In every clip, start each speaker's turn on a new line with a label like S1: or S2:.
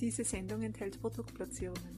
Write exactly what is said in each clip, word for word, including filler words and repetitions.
S1: Diese Sendung enthält Produktplatzierungen.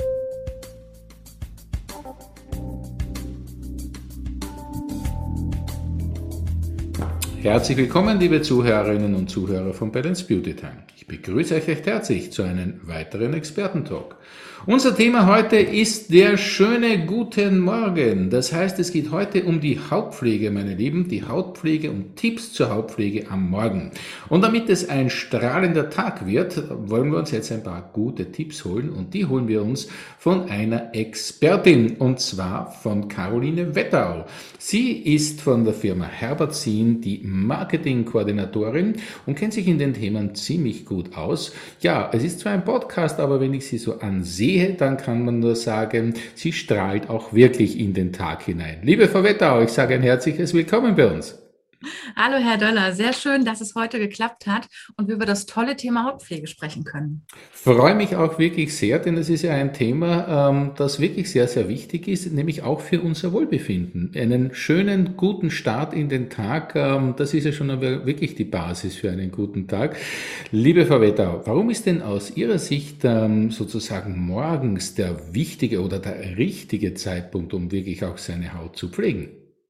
S2: Herzlich willkommen, liebe Zuhörerinnen und Zuhörer von Balance Beauty Time. Ich begrüße euch recht herzlich zu einem weiteren Expertentalk. Unser Thema heute ist der schöne guten Morgen. Das heißt, es geht heute um die Hautpflege, meine Lieben, die Hautpflege und Tipps zur Hautpflege am Morgen. Und damit es ein strahlender Tag wird, wollen wir uns jetzt ein paar gute Tipps holen und die holen wir uns von einer Expertin und zwar von Caroline Wettau. Sie ist von der Firma Herbertsin die Marketingkoordinatorin und kennt sich in den Themen ziemlich gut aus. Ja, es ist zwar ein Podcast, aber wenn ich sie so ansehe, dann kann man nur sagen, sie strahlt auch wirklich in den Tag hinein. Liebe Frau Wettau, ich sage ein herzliches Willkommen bei uns.
S3: Hallo Herr Döller, sehr schön, dass es heute geklappt hat und wir über das tolle Thema Hautpflege sprechen können.
S2: Freue mich auch wirklich sehr, denn es ist ja ein Thema, das wirklich sehr, sehr wichtig ist, nämlich auch für unser Wohlbefinden. Einen schönen, guten Start in den Tag, das ist ja schon wirklich die Basis für einen guten Tag. Liebe Frau Wettau, warum ist denn aus Ihrer Sicht sozusagen morgens der wichtige oder der richtige Zeitpunkt, um wirklich auch seine Haut zu pflegen?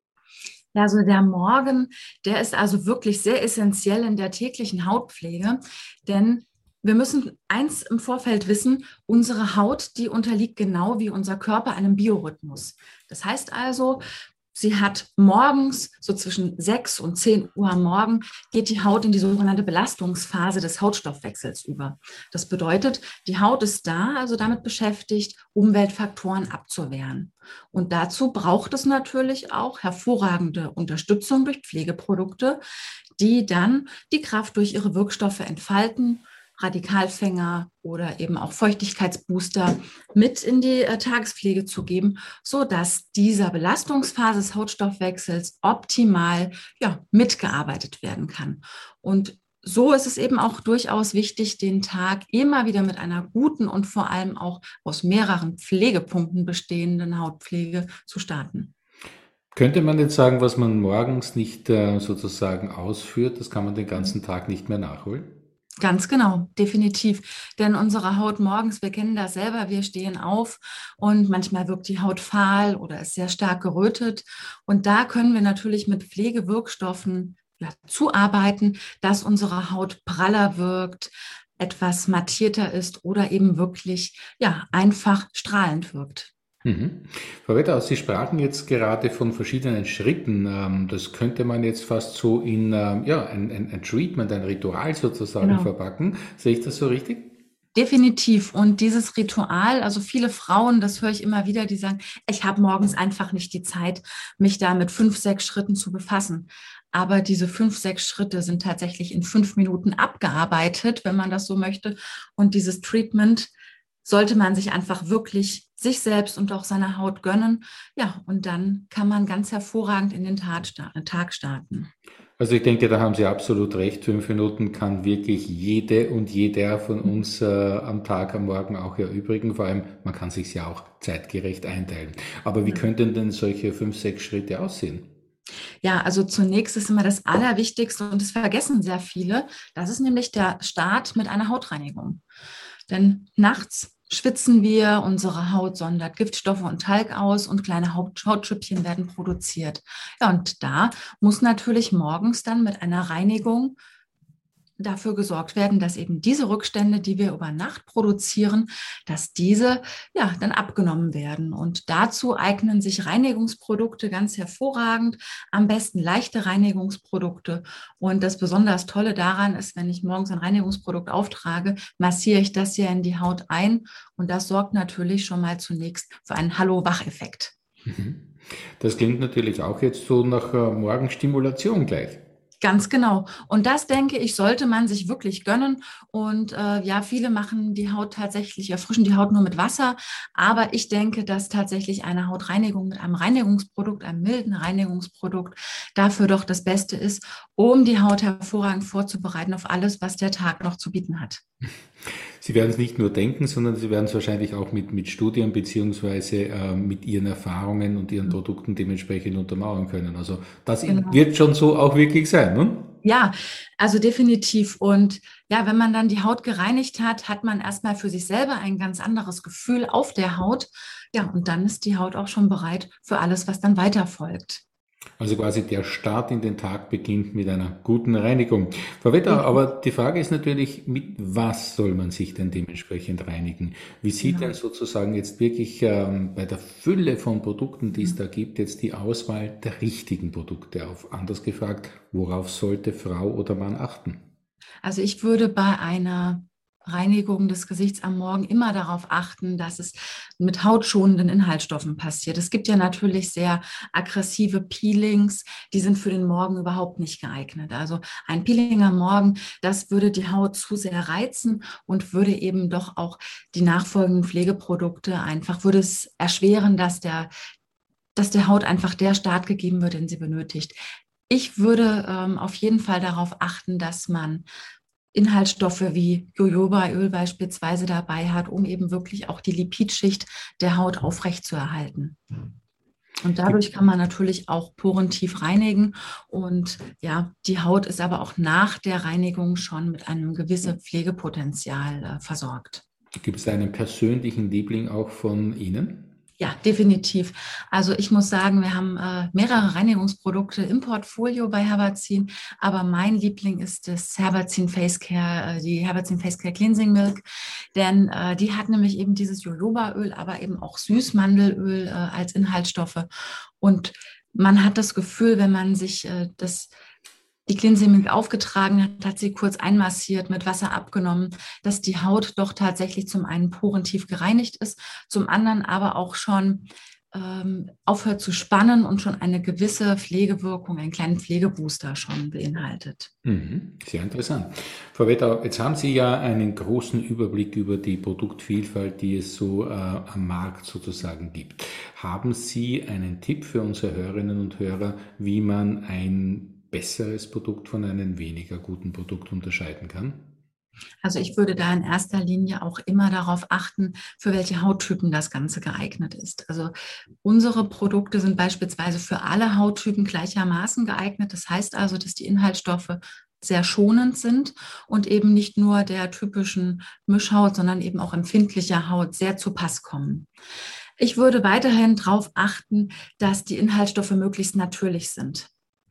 S3: Ja, also der Morgen, der ist also wirklich sehr essentiell in der täglichen Hautpflege, denn wir müssen eins im Vorfeld wissen, unsere Haut, die unterliegt genau wie unser Körper einem Biorhythmus. Das heißt also, sie hat morgens, so zwischen sechs und zehn Uhr am Morgen, geht die Haut in die sogenannte Belastungsphase des Hautstoffwechsels über. Das bedeutet, die Haut ist da, also damit beschäftigt, Umweltfaktoren abzuwehren. Und dazu braucht es natürlich auch hervorragende Unterstützung durch Pflegeprodukte, die dann die Kraft durch ihre Wirkstoffe entfalten, Radikalfänger oder eben auch Feuchtigkeitsbooster mit in die äh, Tagespflege zu geben, sodass dieser Belastungsphase des Hautstoffwechsels optimal ja, mitgearbeitet werden kann. Und so ist es eben auch durchaus wichtig, den Tag immer wieder mit einer guten und vor allem auch aus mehreren Pflegepunkten bestehenden Hautpflege zu starten.
S2: Könnte man jetzt sagen, was man morgens nicht äh, sozusagen ausführt, das kann man den ganzen Tag nicht mehr nachholen?
S3: Ganz genau, definitiv. Denn unsere Haut morgens, wir kennen das selber, wir stehen auf und manchmal wirkt die Haut fahl oder ist sehr stark gerötet. Und da können wir natürlich mit Pflegewirkstoffen ja, zuarbeiten, dass unsere Haut praller wirkt, etwas mattierter ist oder eben wirklich ja, einfach strahlend wirkt.
S2: Mhm. Frau Wettau, Sie sprachen jetzt gerade von verschiedenen Schritten. Das könnte man jetzt fast so in ja, ein, ein, ein Treatment, ein Ritual sozusagen genau. verpacken. Sehe ich das so richtig?
S3: Definitiv. Und dieses Ritual, also viele Frauen, das höre ich immer wieder, die sagen, ich habe morgens einfach nicht die Zeit, mich da mit fünf, sechs Schritten zu befassen. Aber diese fünf, sechs Schritte sind tatsächlich in fünf Minuten abgearbeitet, wenn man das so möchte. Und dieses Treatment sollte man sich einfach wirklich sich selbst und auch seiner Haut gönnen. Ja, und dann kann man ganz hervorragend in den Tag starten.
S2: Also ich denke, da haben Sie absolut recht. Fünf Minuten kann wirklich jede und jeder von uns äh, am Tag, am Morgen auch erübrigen. Vor allem, man kann sich ja auch zeitgerecht einteilen. Aber wie ja. könnten denn solche fünf, sechs Schritte aussehen?
S3: Ja, also zunächst ist immer das Allerwichtigste und das vergessen sehr viele. Das ist nämlich der Start mit einer Hautreinigung. Denn nachts schwitzen wir, unsere Haut sondert Giftstoffe und Talg aus und kleine Haut- Hautschüppchen werden produziert. Ja, und da muss natürlich morgens dann mit einer Reinigung dafür gesorgt werden, dass eben diese Rückstände, die wir über Nacht produzieren, dass diese ja dann abgenommen werden. Und dazu eignen sich Reinigungsprodukte ganz hervorragend, am besten leichte Reinigungsprodukte. Und das besonders Tolle daran ist, wenn ich morgens ein Reinigungsprodukt auftrage, massiere ich das ja in die Haut ein. Und das sorgt natürlich schon mal zunächst für einen Hallo-Wach-Effekt.
S2: Das klingt natürlich auch jetzt so nach Morgenstimulation gleich.
S3: Ganz genau. Und das, denke ich, sollte man sich wirklich gönnen. Und äh, ja, viele machen die Haut tatsächlich, erfrischen die Haut nur mit Wasser. Aber ich denke, dass tatsächlich eine Hautreinigung mit einem Reinigungsprodukt, einem milden Reinigungsprodukt, dafür doch das Beste ist, um die Haut hervorragend vorzubereiten auf alles, was der Tag noch zu bieten hat.
S2: Sie werden es nicht nur denken, sondern Sie werden es wahrscheinlich auch mit, mit Studien beziehungsweise äh, mit Ihren Erfahrungen und Ihren Produkten dementsprechend untermauern können. Also das genau. wird schon so auch wirklich sein, ne?
S3: Ja, also definitiv. Und ja, wenn man dann die Haut gereinigt hat, hat man erstmal für sich selber ein ganz anderes Gefühl auf der Haut. Ja, und dann ist die Haut auch schon bereit für alles, was dann weiter folgt.
S2: Also quasi der Start in den Tag beginnt mit einer guten Reinigung. Frau Wetter, aber die Frage ist natürlich, mit was soll man sich denn dementsprechend reinigen? Wie sieht
S3: Genau.
S2: denn sozusagen jetzt wirklich ähm, bei der Fülle von Produkten, die es da gibt, jetzt die Auswahl der richtigen Produkte auf? Anders gefragt, worauf sollte Frau oder Mann achten?
S3: Also ich würde bei einer Reinigung des Gesichts am Morgen immer darauf achten, dass es mit hautschonenden Inhaltsstoffen passiert. Es gibt ja natürlich sehr aggressive Peelings, die sind für den Morgen überhaupt nicht geeignet. Also ein Peeling am Morgen, das würde die Haut zu sehr reizen und würde eben doch auch die nachfolgenden Pflegeprodukte einfach, würde es erschweren, dass der, dass der Haut einfach der Start gegeben wird, den sie benötigt. Ich würde ähm, auf jeden Fall darauf achten, dass man Inhaltsstoffe wie Jojobaöl beispielsweise dabei hat, um eben wirklich auch die Lipidschicht der Haut aufrechtzuerhalten. Und dadurch kann man natürlich auch porentief reinigen. Und ja, die Haut ist aber auch nach der Reinigung schon mit einem gewissen Pflegepotenzial äh, versorgt.
S2: Gibt es einen persönlichen Liebling auch von Ihnen?
S3: Ja, definitiv. Also ich muss sagen, wir haben äh, mehrere Reinigungsprodukte im Portfolio bei Herbazin, aber mein Liebling ist das Herbazin Face Care, äh, die Herbazin Face Care Cleansing Milk, denn äh, die hat nämlich eben dieses Jojobaöl, aber eben auch Süßmandelöl äh, als Inhaltsstoffe. Und man hat das Gefühl, wenn man sich äh, das die Cleansing Milk aufgetragen hat, hat sie kurz einmassiert, mit Wasser abgenommen, dass die Haut doch tatsächlich zum einen porentief gereinigt ist, zum anderen aber auch schon ähm, aufhört zu spannen und schon eine gewisse Pflegewirkung, einen kleinen Pflegebooster schon beinhaltet.
S2: Mhm, sehr interessant. Frau Wetter, jetzt haben Sie ja einen großen Überblick über die Produktvielfalt, die es so äh, am Markt sozusagen gibt. Haben Sie einen Tipp für unsere Hörerinnen und Hörer, wie man ein besseres Produkt von einem weniger guten Produkt unterscheiden kann?
S3: Also ich würde da in erster Linie auch immer darauf achten, für welche Hauttypen das Ganze geeignet ist. Also unsere Produkte sind beispielsweise für alle Hauttypen gleichermaßen geeignet. Das heißt also, dass die Inhaltsstoffe sehr schonend sind und eben nicht nur der typischen Mischhaut, sondern eben auch empfindlicher Haut sehr zu Pass kommen. Ich würde weiterhin darauf achten, dass die Inhaltsstoffe möglichst natürlich sind.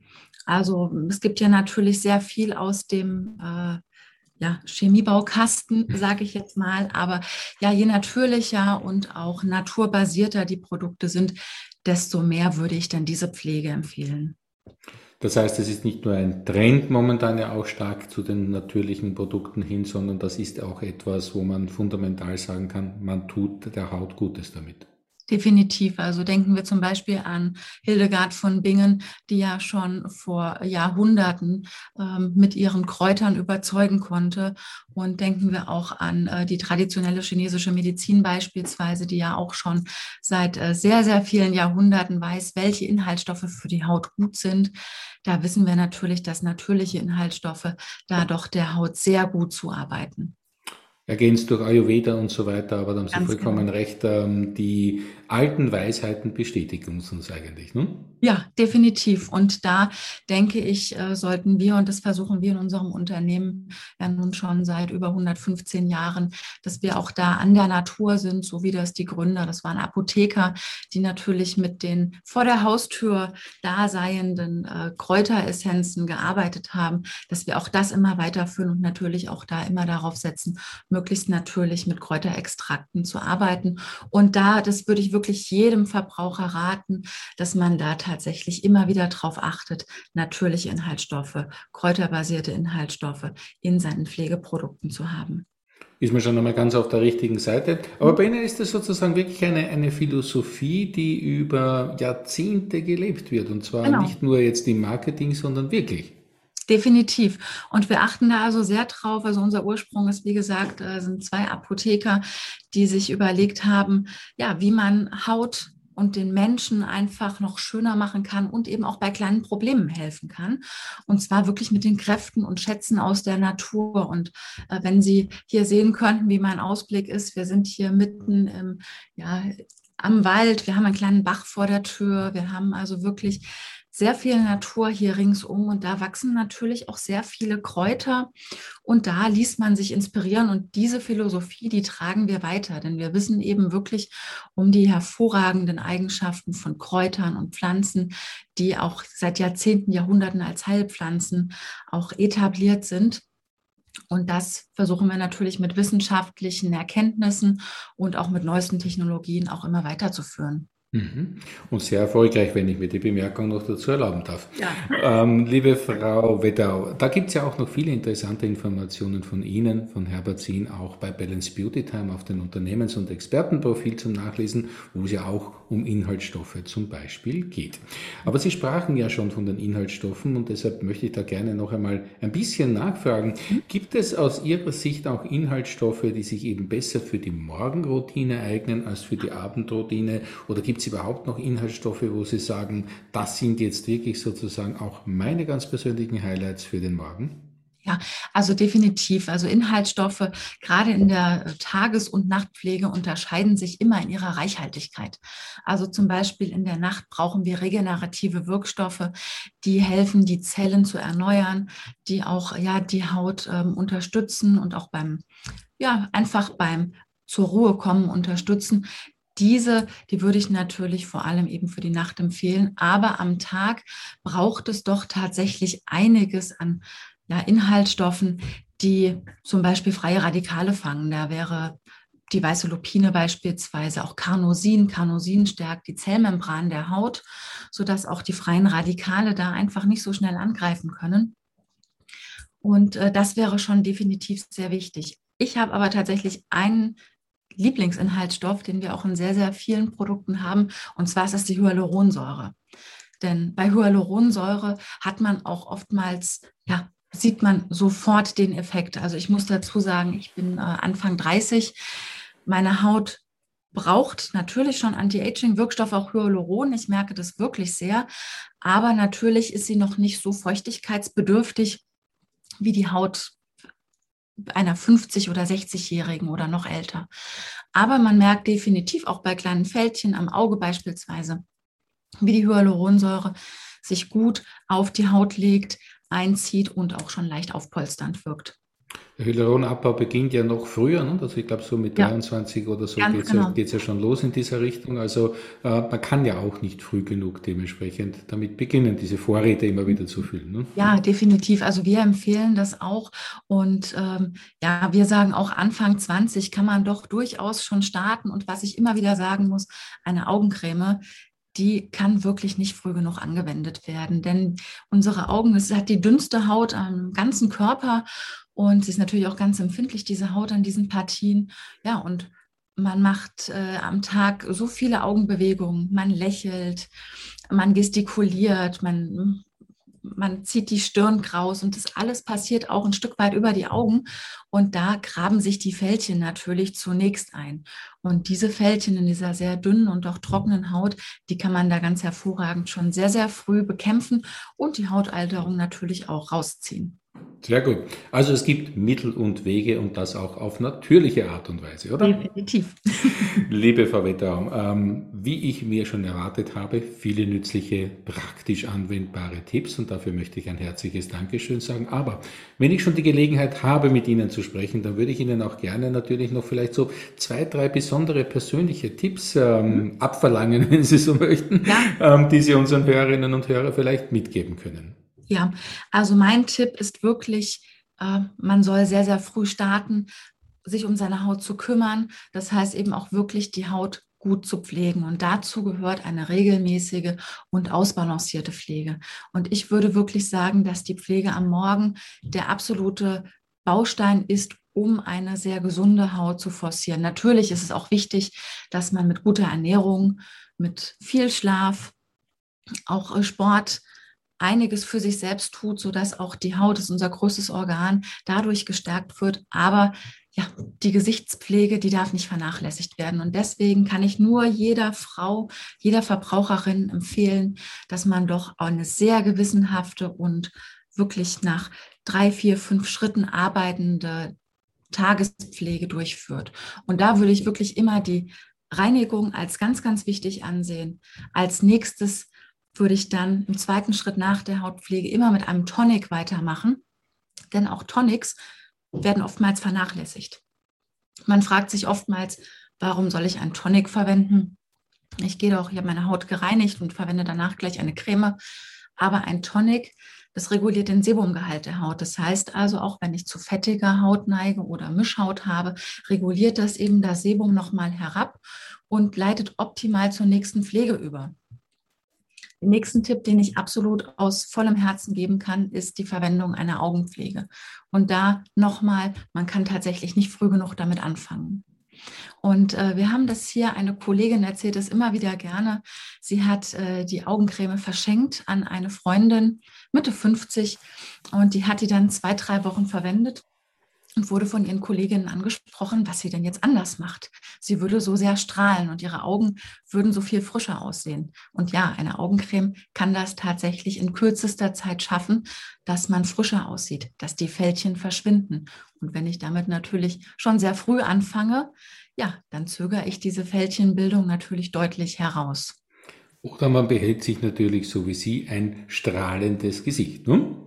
S3: Also es gibt ja natürlich sehr viel aus dem äh, ja, Chemiebaukasten, sage ich jetzt mal. Aber ja, je natürlicher und auch naturbasierter die Produkte sind, desto mehr würde ich dann diese Pflege empfehlen.
S2: Das heißt, es ist nicht nur ein Trend momentan ja auch stark zu den natürlichen Produkten hin, sondern das ist auch etwas, wo man fundamental sagen kann, man tut der Haut Gutes damit.
S3: Definitiv. Also denken wir zum Beispiel an Hildegard von Bingen, die ja schon vor Jahrhunderten ähm, mit ihren Kräutern überzeugen konnte. Und denken wir auch an äh, die traditionelle chinesische Medizin beispielsweise, die ja auch schon seit äh, sehr, sehr vielen Jahrhunderten weiß, welche Inhaltsstoffe für die Haut gut sind. Da wissen wir natürlich, dass natürliche Inhaltsstoffe da doch der Haut sehr gut zuarbeiten.
S2: Ergänzt durch Ayurveda und so weiter, aber da haben Sie
S3: Ganz
S2: vollkommen
S3: genau.
S2: recht, ähm, die alten Weisheiten bestätigen uns uns eigentlich, ne?
S3: Ja, definitiv. Und da denke ich, äh, sollten wir, und das versuchen wir in unserem Unternehmen ja nun schon seit über hundertfünfzehn Jahren, dass wir auch da an der Natur sind, so wie das die Gründer, das waren Apotheker, die natürlich mit den vor der Haustür daseienden äh, Kräuteressenzen gearbeitet haben, dass wir auch das immer weiterführen und natürlich auch da immer darauf setzen, möglichst natürlich mit Kräuterextrakten zu arbeiten. Und da, das würde ich wirklich jedem Verbraucher raten, dass man da tatsächlich immer wieder darauf achtet, natürliche Inhaltsstoffe, kräuterbasierte Inhaltsstoffe in seinen Pflegeprodukten zu haben.
S2: Ist man schon einmal ganz auf der richtigen Seite. Aber bei Ihnen ist das sozusagen wirklich eine, eine Philosophie, die über Jahrzehnte gelebt wird. Und zwar
S3: Genau.
S2: nicht nur jetzt im Marketing, sondern wirklich.
S3: Definitiv. Und wir achten da also sehr drauf. Also unser Ursprung ist, wie gesagt, sind zwei Apotheker, die sich überlegt haben, ja, wie man Haut und den Menschen einfach noch schöner machen kann und eben auch bei kleinen Problemen helfen kann. Und zwar wirklich mit den Kräften und Schätzen aus der Natur. Und äh, wenn Sie hier sehen könnten, wie mein Ausblick ist, wir sind hier mitten im, ja, am Wald, wir haben einen kleinen Bach vor der Tür, wir haben also wirklich sehr viel Natur hier ringsum und da wachsen natürlich auch sehr viele Kräuter und da ließ man sich inspirieren und diese Philosophie, die tragen wir weiter, denn wir wissen eben wirklich um die hervorragenden Eigenschaften von Kräutern und Pflanzen, die auch seit Jahrzehnten, Jahrhunderten als Heilpflanzen auch etabliert sind. Und das versuchen wir natürlich mit wissenschaftlichen Erkenntnissen und auch mit neuesten Technologien auch immer weiterzuführen.
S2: Mhm. Und sehr erfolgreich, wenn ich mir die Bemerkung noch dazu erlauben darf.
S3: Ja.
S2: Ähm, liebe Frau Wettau, da gibt es ja auch noch viele interessante Informationen von Ihnen, von Herbert Sien, auch bei Balance Beauty Time auf dem Unternehmens- und Expertenprofil zum Nachlesen, wo es ja auch um Inhaltsstoffe zum Beispiel geht. Aber Sie sprachen ja schon von den Inhaltsstoffen und deshalb möchte ich da gerne noch einmal ein bisschen nachfragen. Gibt es aus Ihrer Sicht auch Inhaltsstoffe, die sich eben besser für die Morgenroutine eignen als für die Abendroutine? Oder gibt es überhaupt noch Inhaltsstoffe, wo Sie sagen, das sind jetzt wirklich sozusagen auch meine ganz persönlichen Highlights für den Morgen?
S3: Ja, also definitiv. Also Inhaltsstoffe, gerade in der Tages- und Nachtpflege, unterscheiden sich immer in ihrer Reichhaltigkeit. Also zum Beispiel in der Nacht brauchen wir regenerative Wirkstoffe, die helfen, die Zellen zu erneuern, die auch ja die Haut ähm, unterstützen und auch beim, ja, einfach beim zur Ruhe kommen unterstützen. Diese, die würde ich natürlich vor allem eben für die Nacht empfehlen. Aber am Tag braucht es doch tatsächlich einiges an ja, Inhaltsstoffen, die zum Beispiel freie Radikale fangen. Da wäre die weiße Lupine beispielsweise, auch Carnosin. Carnosin stärkt die Zellmembran der Haut, sodass auch die freien Radikale da einfach nicht so schnell angreifen können. Und äh, das wäre schon definitiv sehr wichtig. Ich habe aber tatsächlich einen Lieblingsinhaltsstoff, den wir auch in sehr, sehr vielen Produkten haben, und zwar ist das die Hyaluronsäure. Denn bei Hyaluronsäure hat man auch oftmals, ja, sieht man sofort den Effekt. Also ich muss dazu sagen, ich bin äh, Anfang dreißig. Meine Haut braucht natürlich schon Anti-Aging-Wirkstoff, auch Hyaluron. Ich merke das wirklich sehr. Aber natürlich ist sie noch nicht so feuchtigkeitsbedürftig wie die Haut einer fünfzig- oder sechzigjährigen oder noch älter. Aber man merkt definitiv auch bei kleinen Fältchen am Auge beispielsweise, wie die Hyaluronsäure sich gut auf die Haut legt, einzieht und auch schon leicht aufpolsternd wirkt.
S2: Der Hyaluronabbau beginnt ja noch früher, ne? Also ich glaube so mit
S3: Ja,
S2: dreiundzwanzig oder so
S3: ganz
S2: geht's ja,
S3: genau.
S2: geht's ja schon los in dieser Richtung. Also äh, man kann ja auch nicht früh genug dementsprechend damit beginnen, diese Vorräte immer wieder zu füllen. Ne?
S3: Ja, definitiv. Also wir empfehlen das auch. Und ähm, ja, wir sagen auch Anfang zwanzig kann man doch durchaus schon starten. Und was ich immer wieder sagen muss, eine Augencreme, die kann wirklich nicht früh genug angewendet werden. Denn unsere Augen, es hat die dünnste Haut am ganzen Körper und sie ist natürlich auch ganz empfindlich, diese Haut an diesen Partien. Ja, und man macht äh, am Tag so viele Augenbewegungen. Man lächelt, man gestikuliert, man man zieht die Stirn kraus und das alles passiert auch ein Stück weit über die Augen. Und da graben sich die Fältchen natürlich zunächst ein. Und diese Fältchen in dieser sehr dünnen und auch trockenen Haut, die kann man da ganz hervorragend schon sehr, sehr früh bekämpfen und die Hautalterung natürlich auch rausziehen.
S2: Sehr gut. Also es gibt Mittel und Wege und das auch auf natürliche Art und Weise, oder?
S3: Definitiv.
S2: Liebe Frau Wettau, ähm, wie ich mir schon erwartet habe, viele nützliche, praktisch anwendbare Tipps und dafür möchte ich ein herzliches Dankeschön sagen. Aber wenn ich schon die Gelegenheit habe, mit Ihnen zu sprechen, dann würde ich Ihnen auch gerne natürlich noch vielleicht so zwei, drei besondere persönliche Tipps ähm, mhm. abverlangen, wenn Sie so möchten, ja. ähm, die Sie unseren Hörerinnen und Hörern vielleicht mitgeben können.
S3: Ja, also mein Tipp ist wirklich, äh, man soll sehr, sehr früh starten, sich um seine Haut zu kümmern. Das heißt eben auch wirklich die Haut gut zu pflegen. Und dazu gehört eine regelmäßige und ausbalancierte Pflege. Und ich würde wirklich sagen, dass die Pflege am Morgen der absolute Baustein ist, um eine sehr gesunde Haut zu forcieren. Natürlich ist es auch wichtig, dass man mit guter Ernährung, mit viel Schlaf, auch Sport, einiges für sich selbst tut, sodass auch die Haut, das ist unser größtes Organ, dadurch gestärkt wird. Aber ja, die Gesichtspflege, die darf nicht vernachlässigt werden. Und deswegen kann ich nur jeder Frau, jeder Verbraucherin empfehlen, dass man doch eine sehr gewissenhafte und wirklich nach drei, vier, fünf Schritten arbeitende Tagespflege durchführt. Und da würde ich wirklich immer die Reinigung als ganz, ganz wichtig ansehen. Als nächstes würde ich dann im zweiten Schritt nach der Hautpflege immer mit einem Tonic weitermachen, denn auch Tonics werden oftmals vernachlässigt. Man fragt sich oftmals, warum soll ich einen Tonic verwenden? Ich gehe doch, ich habe meine Haut gereinigt und verwende danach gleich eine Creme. Aber ein Tonic, das reguliert den Sebumgehalt der Haut. Das heißt also, auch wenn ich zu fettiger Haut neige oder Mischhaut habe, reguliert das eben das Sebum nochmal herab und leitet optimal zur nächsten Pflege über. Den nächsten Tipp, den ich absolut aus vollem Herzen geben kann, ist die Verwendung einer Augenpflege. Und da nochmal, man kann tatsächlich nicht früh genug damit anfangen. Und äh, wir haben das hier, eine Kollegin erzählt es immer wieder gerne. Sie hat äh, die Augencreme verschenkt an eine Freundin, Mitte fünfzig, und die hat die dann zwei, drei Wochen verwendet und wurde von ihren Kolleginnen angesprochen, was sie denn jetzt anders macht. Sie würde so sehr strahlen und ihre Augen würden so viel frischer aussehen. Und ja, eine Augencreme kann das tatsächlich in kürzester Zeit schaffen, dass man frischer aussieht, dass die Fältchen verschwinden. Und wenn ich damit natürlich schon sehr früh anfange, ja, dann zögere ich diese Fältchenbildung natürlich deutlich heraus.
S2: Oder man behält sich natürlich, so wie Sie, ein strahlendes Gesicht. Ne?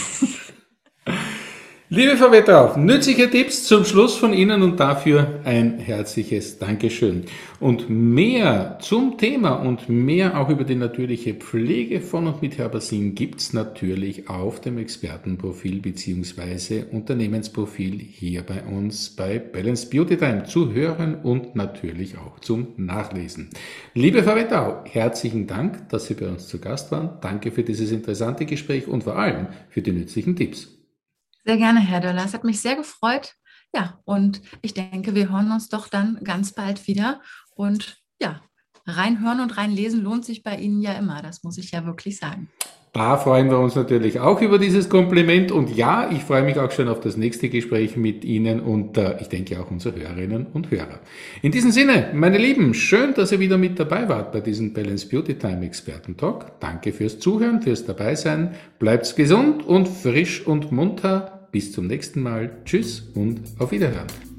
S2: Liebe Frau Wetterauff, nützliche Tipps zum Schluss von Ihnen und dafür ein herzliches Dankeschön. Und mehr zum Thema und mehr auch über die natürliche Pflege von und mit Herbasin gibt's natürlich auf dem Expertenprofil bzw. Unternehmensprofil hier bei uns bei Balance Beauty Time zu hören und natürlich auch zum Nachlesen. Liebe Frau Wetterauff, herzlichen Dank, dass Sie bei uns zu Gast waren. Danke für dieses interessante Gespräch und vor allem für die nützlichen Tipps.
S3: Sehr gerne, Herr Döller. Es hat mich sehr gefreut. Ja, und ich denke, wir hören uns doch dann ganz bald wieder. Und ja, reinhören und reinlesen lohnt sich bei Ihnen ja immer. Das muss ich ja wirklich sagen.
S2: Da freuen wir uns natürlich auch über dieses Kompliment. Und ja, ich freue mich auch schon auf das nächste Gespräch mit Ihnen und äh, ich denke auch unsere Hörerinnen und Hörer. In diesem Sinne, meine Lieben, schön, dass ihr wieder mit dabei wart bei diesem Balance Beauty Time Experten Talk. Danke fürs Zuhören, fürs Dabeisein. Bleibt gesund und frisch und munter. Bis zum nächsten Mal. Tschüss und auf Wiederhören.